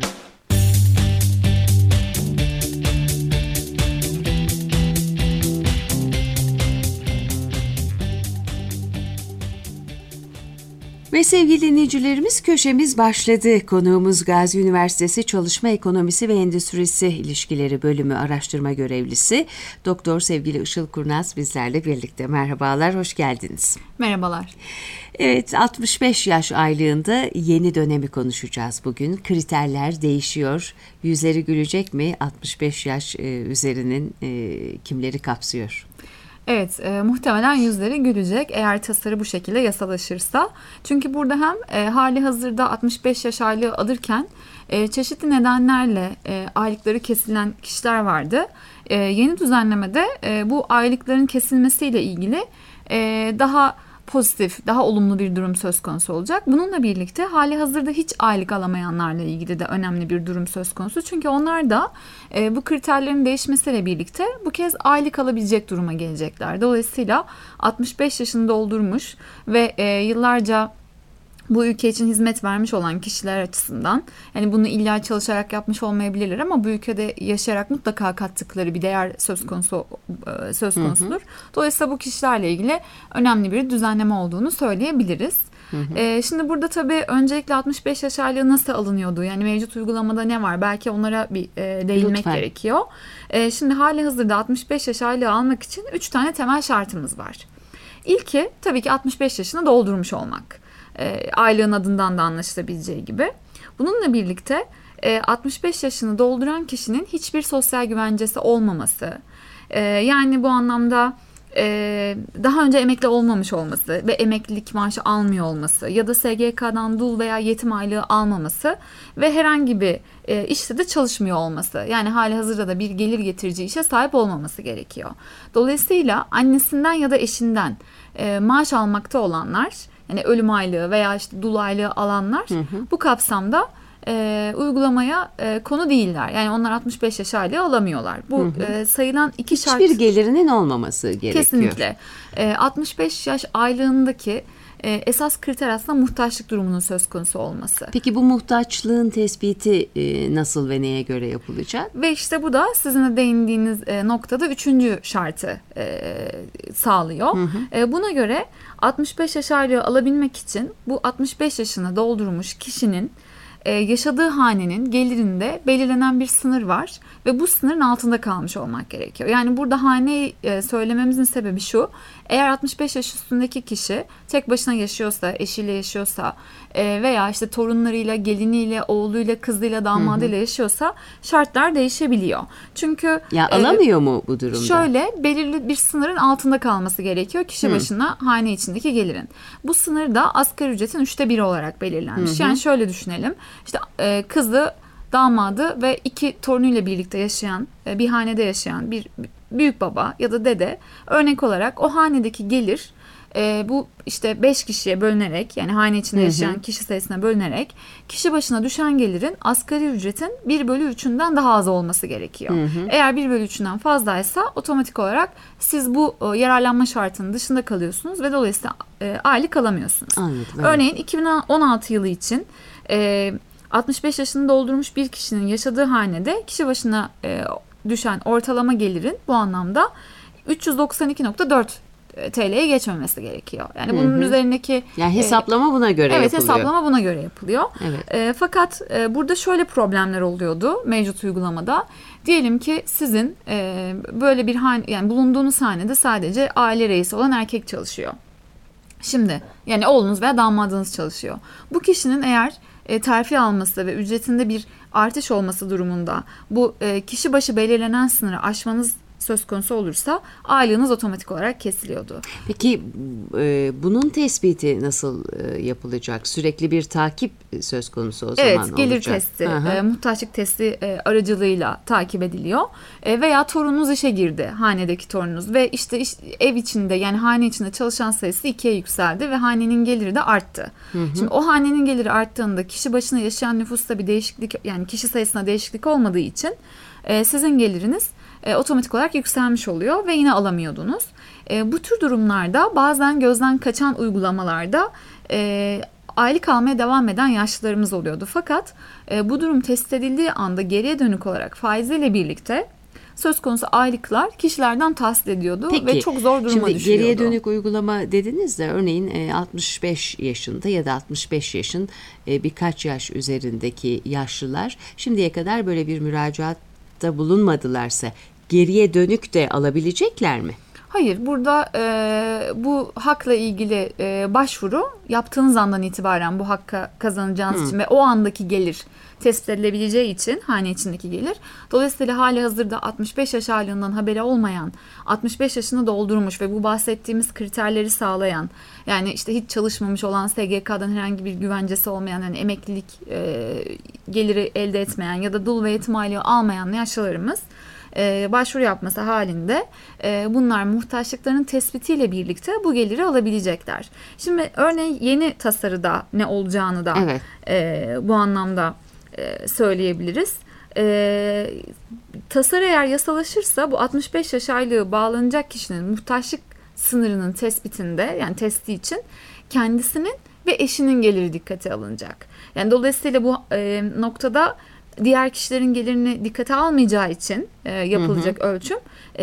Ve sevgili dinleyicilerimiz, köşemiz başladı. Konuğumuz Gazi Üniversitesi Çalışma Ekonomisi ve Endüstrisi İlişkileri Bölümü Araştırma Görevlisi Doktor sevgili Işıl Kurnaz bizlerle birlikte. Merhabalar, hoş geldiniz. Merhabalar. Evet, 65 yaş aylığında yeni dönemi konuşacağız bugün. Kriterler değişiyor. Yüzleri gülecek mi? 65 yaş üzerinin kimleri kapsıyor? Evet, muhtemelen yüzleri gülecek eğer tasarı bu şekilde yasalaşırsa. Çünkü burada hem hali hazırda 65 yaş aylığı alırken çeşitli nedenlerle aylıkları kesilen kişiler vardı. Yeni düzenlemede bu aylıkların kesilmesiyle ilgili daha pozitif, daha olumlu bir durum söz konusu olacak. Bununla birlikte hali hazırda hiç aylık alamayanlarla ilgili de önemli bir durum söz konusu. Çünkü onlar da bu kriterlerin değişmesiyle birlikte bu kez aylık alabilecek duruma gelecekler. Dolayısıyla 65 yaşını doldurmuş ve yıllarca bu ülke için hizmet vermiş olan kişiler açısından, yani bunu illa çalışarak yapmış olmayabilirler ama bu ülkede yaşayarak mutlaka kattıkları bir değer söz konusudur. Dolayısıyla bu kişilerle ilgili önemli bir düzenleme olduğunu söyleyebiliriz. Şimdi burada tabii öncelikle 65 yaş aylığı nasıl alınıyordu? Yani mevcut uygulamada ne var? Belki onlara bir değinmek gerekiyor. Şimdi hali hazırda 65 yaş aylığı almak için 3 tane temel şartımız var. İlki tabii ki 65 yaşını doldurmuş olmak. Aylığın adından da anlaşılabileceği gibi. Bununla birlikte 65 yaşını dolduran kişinin hiçbir sosyal güvencesi olmaması, yani bu anlamda daha önce emekli olmamış olması ve emeklilik maaşı almıyor olması ya da SGK'dan dul veya yetim aylığı almaması ve herhangi bir işte de çalışmıyor olması, yani hali hazırda da bir gelir getirici işe sahip olmaması gerekiyor. Dolayısıyla annesinden ya da eşinden maaş almakta olanlar, yani ölüm aylığı veya işte dul aylığı alanlar bu kapsamda uygulamaya konu değiller. Yani onlar 65 yaş aylığı alamıyorlar. Bu sayılan iki şart. Hiçbir gelirinin olmaması gerekiyor. Kesinlikle. 65 yaş aylığındaki esas kriter aslında muhtaçlık durumunun söz konusu olması. Peki bu muhtaçlığın tespiti nasıl ve neye göre yapılacak? Ve işte bu da sizin de değindiğiniz noktada 3. şartı sağlıyor. Buna göre 65 yaş aylığı alabilmek için bu 65 yaşını doldurmuş kişinin yaşadığı hanenin gelirinde belirlenen bir sınır var ve bu sınırın altında kalmış olmak gerekiyor. Yani burada haneyi söylememizin sebebi şu: eğer 65 yaş üstündeki kişi tek başına yaşıyorsa, eşiyle yaşıyorsa veya işte torunlarıyla, geliniyle, oğluyla, kızıyla, damadıyla yaşıyorsa şartlar değişebiliyor. Çünkü alamıyor mu bu durumda? Şöyle, belirli bir sınırın altında kalması gerekiyor kişi başına hane içindeki gelirin. Bu sınır da asgari ücretin 1/3 olarak belirlenmiş. Yani şöyle düşünelim. İşte kızı, damadı ve 2 torunuyla birlikte yaşayan, bir hanede yaşayan bir büyük baba ya da dede örnek olarak o hanedeki gelir bu işte 5 kişiye bölünerek, yani hane içinde yaşayan kişi sayısına bölünerek kişi başına düşen gelirin asgari ücretin 1/3'ünden daha az olması gerekiyor. Eğer 1/3'ünden fazlaysa otomatik olarak siz bu yararlanma şartının dışında kalıyorsunuz ve dolayısıyla aylık alamıyorsunuz. Anladım, evet. Örneğin 2016 yılı için 65 yaşını doldurmuş bir kişinin yaşadığı hanede kişi başına düşen ortalama gelirin bu anlamda 392.4 TL'ye geçmemesi gerekiyor. Yani bunun üzerindeki... Yani hesaplama buna göre evet, yapılıyor. Evet, hesaplama buna göre yapılıyor. Evet. Fakat burada şöyle problemler oluyordu mevcut uygulamada. Diyelim ki sizin böyle bir yani bulunduğunuz hanede sadece aile reisi olan erkek çalışıyor. Şimdi yani oğlunuz veya damadınız çalışıyor. Bu kişinin eğer terfi alması ve ücretinde bir artış olması durumunda bu kişi başı belirlenen sınırı aşmanız söz konusu olursa aylığınız otomatik olarak kesiliyordu. Peki bunun tespiti nasıl yapılacak? Sürekli bir takip söz konusu o zaman olacak. Evet, gelir testi, muhtaçlık testi aracılığıyla takip ediliyor. Veya torununuz işe girdi, hanedeki torununuz ve işte ev içinde, yani hane içinde çalışan sayısı 2'ye yükseldi ve hanenin geliri de arttı. Şimdi o hanenin geliri arttığında kişi başına yaşayan nüfusta bir değişiklik, yani kişi sayısına değişiklik olmadığı için sizin geliriniz otomatik olarak yükselmiş oluyor ve yine alamıyordunuz. Bu tür durumlarda bazen gözden kaçan uygulamalarda aylık almaya devam eden yaşlılarımız oluyordu. Fakat bu durum tespit edildiği anda geriye dönük olarak faiziyle birlikte söz konusu aylıklar kişilerden tahsil ediyordu. Peki, ve çok zor duruma şimdi düşüyordu. Geriye dönük uygulama dediniz de örneğin 65 yaşında ya da 65 yaşın birkaç yaş üzerindeki yaşlılar şimdiye kadar böyle bir müracaatta bulunmadılarsa geriye dönük de alabilecekler mi? Hayır, burada bu hakla ilgili başvuru yaptığınız andan itibaren bu hakka kazanacağınız için ve o andaki gelir tespit edilebileceği için, hane içindeki gelir. Dolayısıyla hali hazırda 65 yaş aylığından haberi olmayan, 65 yaşını doldurmuş ve bu bahsettiğimiz kriterleri sağlayan, yani işte hiç çalışmamış olan, SGK'dan herhangi bir güvencesi olmayan, yani emeklilik geliri elde etmeyen ya da dul ve yetim aylığı almayan yaşlılarımız başvuru yapması halinde bunlar muhtaçlıklarının tespitiyle birlikte bu geliri alabilecekler. Şimdi örneğin yeni tasarıda ne olacağını da bu anlamda söyleyebiliriz. Tasarı eğer yasalaşırsa bu 65 yaş aylığı bağlanacak kişinin muhtaçlık sınırının tespitinde, yani testi için kendisinin ve eşinin geliri dikkate alınacak. Yani dolayısıyla bu noktada diğer kişilerin gelirini dikkate almayacağı için yapılacak ölçüm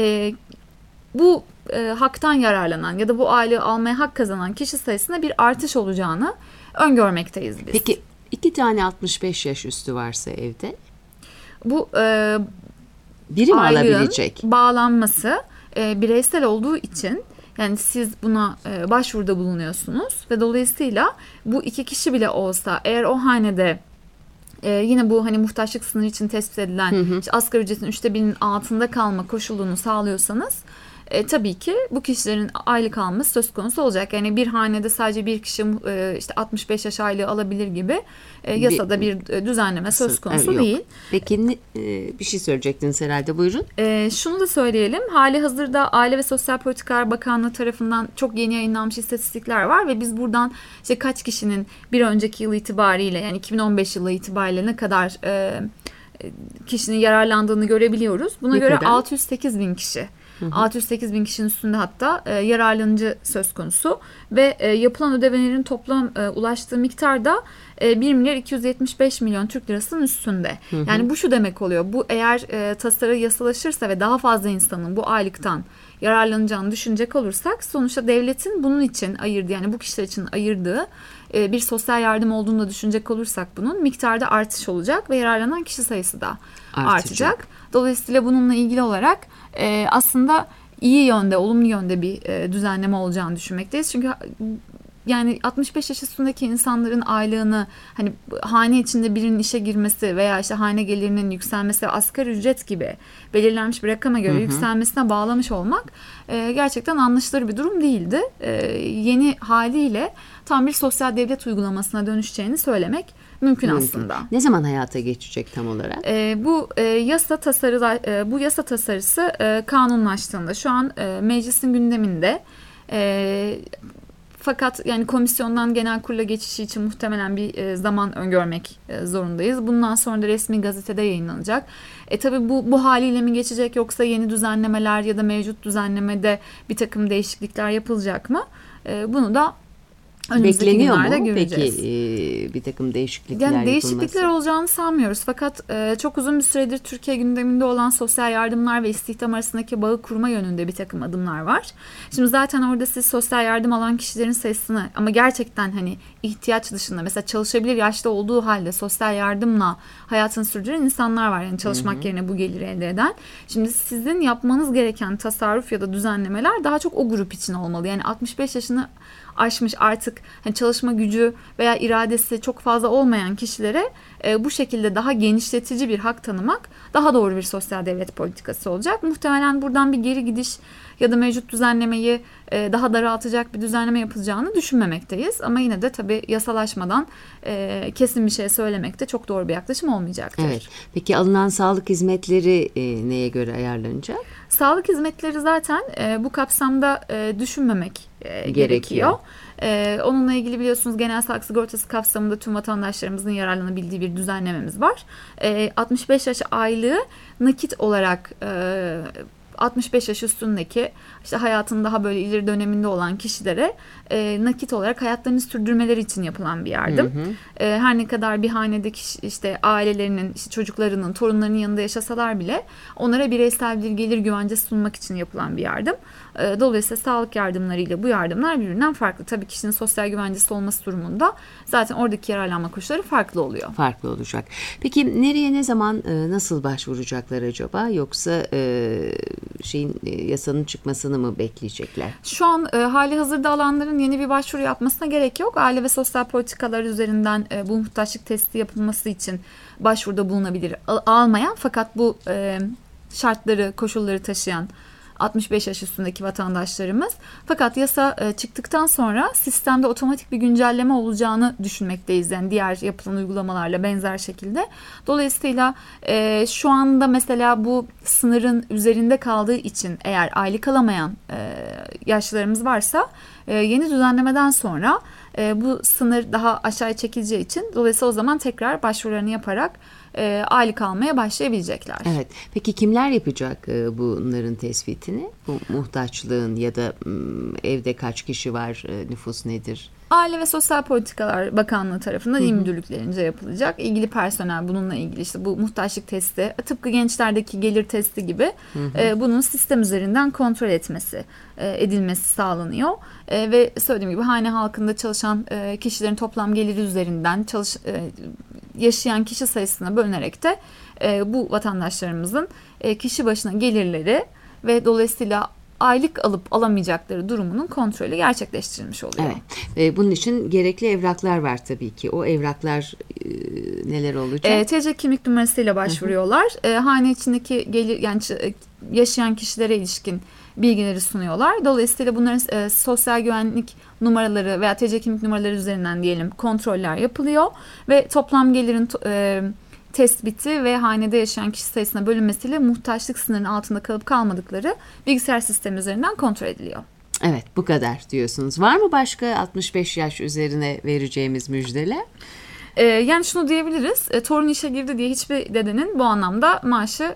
bu haktan yararlanan ya da bu aylığı almaya hak kazanan kişi sayısında bir artış olacağını öngörmekteyiz biz. Peki 2 tane 65 yaş üstü varsa evde? Bu biri mi alabilecek? Bağlanması bireysel olduğu için, yani siz buna başvuruda bulunuyorsunuz ve dolayısıyla bu 2 kişi bile olsa eğer o hanede yine bu hani muhtaçlık sınırı için tespit edilen işte asgari ücretin 1/3'inin altında kalma koşulunu sağlıyorsanız tabii ki bu kişilerin aylık alması söz konusu olacak. Yani bir hanede sadece bir kişi işte 65 yaş aylığı alabilir gibi yasada bir düzenleme söz konusu değil. Peki bir şey söyleyecektiniz herhalde, buyurun. Şunu da söyleyelim. Hali hazırda Aile ve Sosyal Politikalar Bakanlığı tarafından çok yeni yayınlanmış istatistikler var ve biz buradan işte kaç kişinin bir önceki yıl itibariyle, yani 2015 yılı itibariyle ne kadar kişinin yararlandığını görebiliyoruz. Buna göre 608 bin kişi. 608 bin kişinin üstünde hatta yararlanıcı söz konusu ve yapılan ödemelerin toplam ulaştığı miktar da 1 milyar 275 milyon Türk lirasının üstünde. Yani bu şu demek oluyor. Bu eğer tasarı yasalaşırsa ve daha fazla insanın bu aylıktan yararlanacağını düşünecek olursak, sonuçta devletin bunun için ayırdığı, yani bu kişiler için ayırdığı bir sosyal yardım olduğunu da düşünecek olursak bunun miktarda artış olacak ve yararlanan kişi sayısı da artacak. Dolayısıyla bununla ilgili olarak aslında iyi yönde, olumlu yönde bir düzenleme olacağını düşünmekteyiz. Çünkü yani 65 yaş üstündeki insanların aylığını hani hane içinde birinin işe girmesi veya işte hane gelirinin yükselmesi ve asgari ücret gibi belirlenmiş bir rakama göre yükselmesine bağlamış olmak gerçekten anlaşılır bir durum değildi. Yeni haliyle tam bir sosyal devlet uygulamasına dönüşeceğini söylemek mümkün aslında. Ne zaman hayata geçecek tam olarak? Bu yasa tasarısı kanunlaştığında şu an meclisin gündeminde. Fakat yani komisyondan genel kurula geçişi için muhtemelen bir zaman öngörmek zorundayız. Bundan sonra da resmi gazetede yayınlanacak. Tabii bu haliyle mi geçecek, yoksa yeni düzenlemeler ya da mevcut düzenlemede bir takım değişiklikler yapılacak mı? Bunu da önümüzdeki günlerde göreceğiz. Peki bir takım değişiklikler yapılması? Değişiklikler olacağını sanmıyoruz. Fakat çok uzun bir süredir Türkiye gündeminde olan sosyal yardımlar ve istihdam arasındaki bağı kurma yönünde bir takım adımlar var. Şimdi zaten orada siz sosyal yardım alan kişilerin sayısını, ama gerçekten hani ihtiyaç dışında, mesela çalışabilir yaşta olduğu halde sosyal yardımla hayatını sürdüren insanlar var. Yani çalışmak yerine bu geliri elde eden. Şimdi sizin yapmanız gereken tasarruf ya da düzenlemeler daha çok o grup için olmalı. Yani 65 yaşını aşmış, artık artık hani çalışma gücü veya iradesi çok fazla olmayan kişilere bu şekilde daha genişletici bir hak tanımak daha doğru bir sosyal devlet politikası olacak. Muhtemelen buradan bir geri gidiş ya da mevcut düzenlemeyi daha daraltacak bir düzenleme yapılacağını düşünmemekteyiz. Ama yine de tabii yasalaşmadan kesin bir şey söylemek de çok doğru bir yaklaşım olmayacaktır. Evet. Peki alınan sağlık hizmetleri neye göre ayarlanacak? Sağlık hizmetleri zaten bu kapsamda düşünmemek gerekiyor. Onunla ilgili biliyorsunuz genel sağlık sigortası kapsamında tüm vatandaşlarımızın yararlanabildiği bir düzenlememiz var. 65 yaş aylığı nakit olarak 65 yaş üstündeki işte hayatın daha böyle ileri döneminde olan kişilere nakit olarak hayatlarını sürdürmeleri için yapılan bir yardım. Her ne kadar bir hanedeki işte ailelerinin, işte çocuklarının, torunlarının yanında yaşasalar bile onlara bireysel bir gelir güvencesi sunmak için yapılan bir yardım. Dolayısıyla sağlık yardımlarıyla bu yardımlar birbirinden farklı. Tabii kişinin sosyal güvencesi olması durumunda zaten oradaki yararlanma koşulları farklı oluyor. Farklı olacak. Peki nereye, ne zaman, nasıl başvuracaklar acaba? Yoksa yasanın çıkmasını mı bekleyecekler? Şu an hali hazırda alanların yeni bir başvuru yapmasına gerek yok. Aile ve sosyal politikalar üzerinden bu muhtaçlık testi yapılması için başvuruda bulunabilir. Almayan fakat bu şartları, koşulları taşıyan 65 yaş üstündeki vatandaşlarımız. Fakat yasa çıktıktan sonra sistemde otomatik bir güncelleme olacağını düşünmekteyiz. Yani diğer yapılan uygulamalarla benzer şekilde. Dolayısıyla şu anda mesela bu sınırın üzerinde kaldığı için eğer aylık alamayan yaşlılarımız varsa yeni düzenlemeden sonra bu sınır daha aşağıya çekileceği için dolayısıyla o zaman tekrar başvurularını yaparak aylık almaya başlayabilecekler. Evet. Peki kimler yapacak bunların tespitini? Bu muhtaçlığın ya da evde kaç kişi var, nüfus nedir? Aile ve Sosyal Politikalar Bakanlığı tarafından il müdürlüklerince yapılacak. İlgili personel bununla ilgili işte bu muhtaçlık testi, tıpkı gençlerdeki gelir testi gibi bunun sistem üzerinden kontrol edilmesi sağlanıyor. Ve söylediğim gibi hane halkında çalışan kişilerin toplam geliri üzerinden yaşayan kişi sayısına bölünerek de bu vatandaşlarımızın kişi başına gelirleri ve dolayısıyla aylık alıp alamayacakları durumunun kontrolü gerçekleştirilmiş oluyor. Evet. Bunun için gerekli evraklar var tabii ki. O evraklar neler olacak? TC kimlik numarasıyla başvuruyorlar. Hane içindeki gelir, yani yaşayan kişilere ilişkin bilgileri sunuyorlar. Dolayısıyla bunların sosyal güvenlik numaraları veya TC kimlik numaraları üzerinden diyelim kontroller yapılıyor ve toplam gelirin tespiti ve hanede yaşayan kişi sayısına bölünmesiyle muhtaçlık sınırının altında kalıp kalmadıkları bilgisayar sistemi üzerinden kontrol ediliyor. Evet, bu kadar diyorsunuz. Var mı başka 65 yaş üzerine vereceğimiz müjdeler? Yani şunu diyebiliriz, torun işe girdi diye hiçbir dedenin bu anlamda maaşı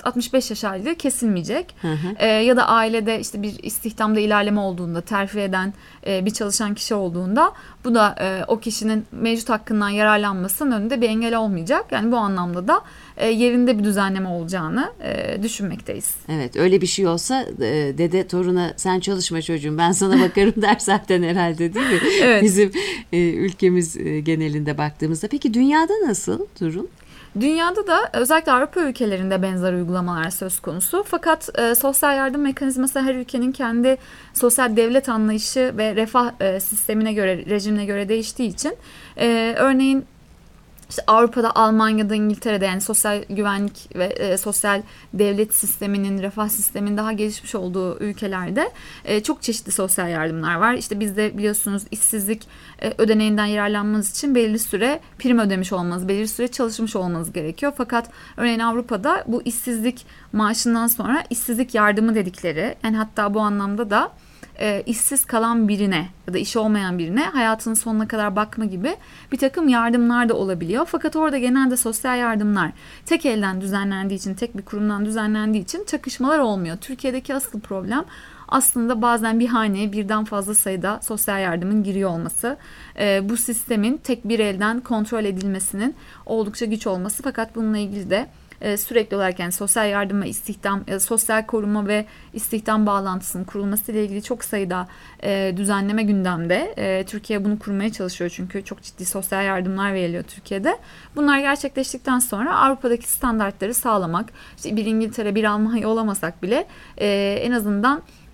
65 yaş aylığı kesilmeyecek. Ya da ailede işte bir istihdamda ilerleme olduğunda, terfi eden bir çalışan kişi olduğunda bu da o kişinin mevcut hakkından yararlanmasının önünde bir engel olmayacak. Yani bu anlamda da yerinde bir düzenleme olacağını düşünmekteyiz. Evet, öyle bir şey olsa dede toruna sen çalışma çocuğum ben sana bakarım der zaten herhalde, değil mi? Evet. Bizim ülkemiz genelinde baktığımızda. Peki dünyada nasıl durum? Dünyada da özellikle Avrupa ülkelerinde benzer uygulamalar söz konusu. Fakat sosyal yardım mekanizması her ülkenin kendi sosyal devlet anlayışı ve refah sistemine göre, rejimine göre değiştiği için örneğin İşte Avrupa'da, Almanya'da, İngiltere'de yani sosyal güvenlik ve sosyal devlet sisteminin, refah sisteminin daha gelişmiş olduğu ülkelerde çok çeşitli sosyal yardımlar var. İşte bizde biliyorsunuz işsizlik ödeneğinden yararlanmanız için belirli süre prim ödemiş olmanız, belirli süre çalışmış olmanız gerekiyor. Fakat örneğin Avrupa'da bu işsizlik maaşından sonra işsizlik yardımı dedikleri, yani hatta bu anlamda da işsiz kalan birine ya da işi olmayan birine hayatının sonuna kadar bakma gibi bir takım yardımlar da olabiliyor. Fakat orada genelde sosyal yardımlar tek elden düzenlendiği için, tek bir kurumdan düzenlendiği için çakışmalar olmuyor. Türkiye'deki asıl problem aslında bazen bir haneye birden fazla sayıda sosyal yardımın giriyor olması. Bu sistemin tek bir elden kontrol edilmesinin oldukça güç olması. Fakat bununla ilgili de sürekli olarak yani sosyal yardım ve istihdam, sosyal koruma ve istihdam bağlantısının kurulması ile ilgili çok sayıda düzenleme gündemde. Türkiye bunu kurmaya çalışıyor çünkü çok ciddi sosyal yardımlar veriliyor Türkiye'de. Bunlar gerçekleştikten sonra bir standartları sağlamak, işte bir İngiltere, bir Almanya olamasak bile en azından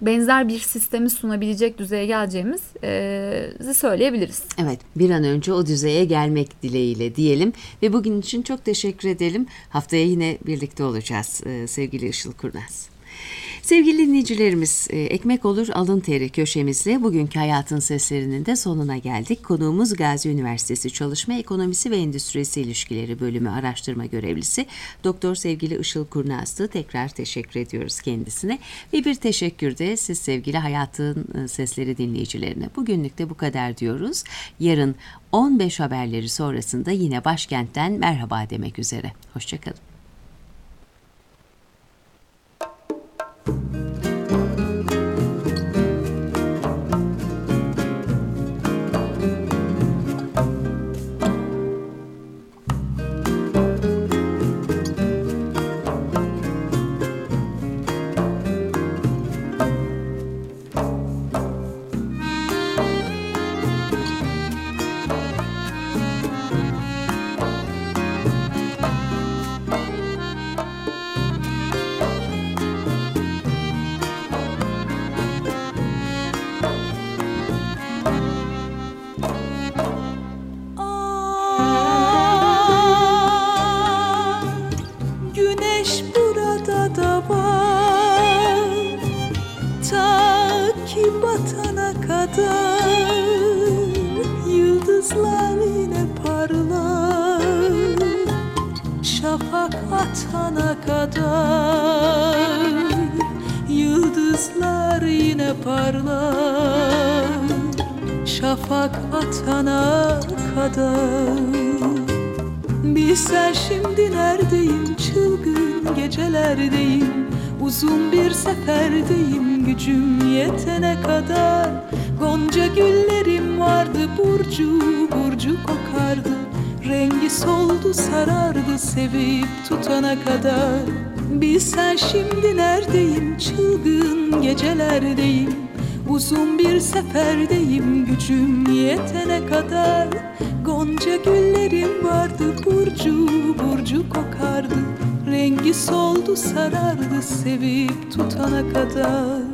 benzer bir sistemi sunabilecek düzeye geleceğimizi söyleyebiliriz. Evet, bir an önce o düzeye gelmek dileğiyle diyelim ve bugün için çok teşekkür edelim. Haftaya yine birlikte olacağız sevgili Işıl Kurnaz. Sevgili dinleyicilerimiz, Ekmek Olur Alın Teri köşemizle bugünkü Hayatın Seslerinin de sonuna geldik. Konuğumuz Gazi Üniversitesi Çalışma Ekonomisi ve Endüstrisi İlişkileri Bölümü Araştırma Görevlisi Doktor sevgili Işıl Kurnaz'dı. Tekrar teşekkür ediyoruz kendisine. Ve bir teşekkür de siz sevgili Hayatın Sesleri dinleyicilerine. Bugünlük de bu kadar diyoruz. Yarın 15 haberleri sonrasında yine başkentten merhaba demek üzere. Hoşçakalın. Şafak atana kadar yıldızlar yine parlar. Şafak atana kadar. Bilsen şimdi neredeyim, çılgın gecelerdeyim, uzun bir seferdeyim, gücüm yetene kadar. Gonca güllerim vardı, burcu burcu kokardı, rengi soldu sarardı sevip tutana kadar. Bilsen şimdi neredeyim, çılgın gecelerdeyim, uzun bir seferdeyim, gücüm yetene kadar. Gonca güllerim vardı, burcu burcu kokardı, rengi soldu sarardı sevip tutana kadar.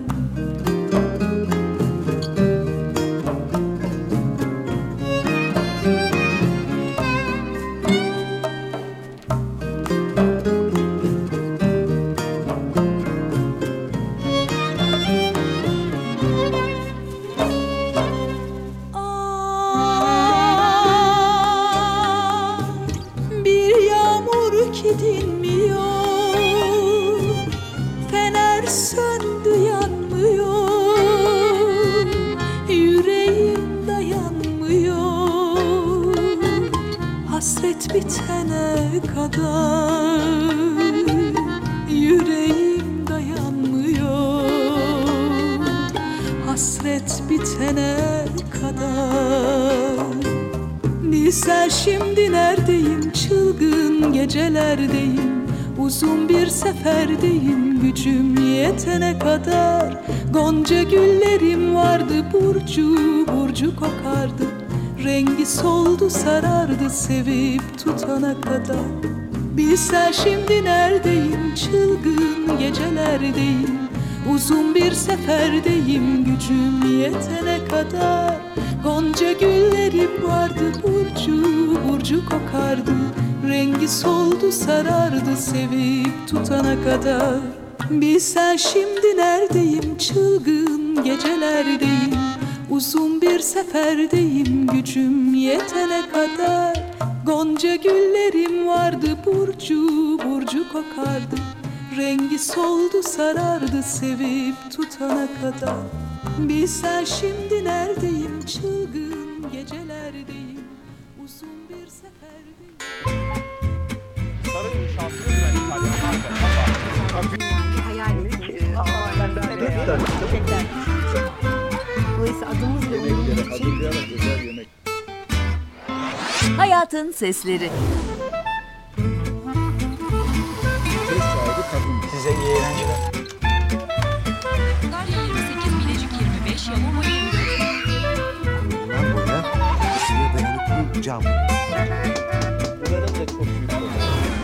Bitene kadar yüreğim dayanmıyor, hasret bitene kadar. Bilsen şimdi neredeyim, çılgın gecelerdeyim, uzun bir seferdeyim, gücüm yetene kadar. Gonca güllerim vardı, burcu burcu kokardı, rengi soldu sarardı sevip tutana kadar. Bilsen şimdi neredeyim, çılgın gecelerdeyim, uzun bir seferdeyim, gücüm yetene kadar. Gonca güllerim vardı, burcu burcu kokardı, rengi soldu sarardı sevip tutana kadar. Bilsen şimdi neredeyim, çılgın gecelerdeyim, uzun bir seferdeyim, gücüm yetene kadar. Gonca güllerim vardı, burcu burcu kokardı, rengi soldu sarardı sevip tutana kadar. Bilsen şimdi neredeyim, çılgın gecelerdeyim, uzun bir seferdeyim. Sarı şanslı ve İtalyan Dolayısıyla adımız ve umudumuz için Hayatın Sesleri. size iyi eğlenceler. Sakarya 28, Bilecik 25, Yalova 24. Bundan boya ısıya dayanıklı cam. Buranın da çok büyük problemi.